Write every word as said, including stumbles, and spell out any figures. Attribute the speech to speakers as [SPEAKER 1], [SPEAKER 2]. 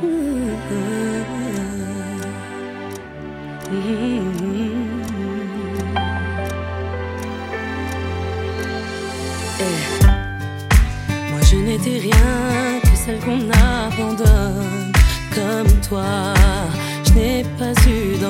[SPEAKER 1] Moi je n'étais rien que celle qu'on abandonne. Comme toi, je n'ai pas eu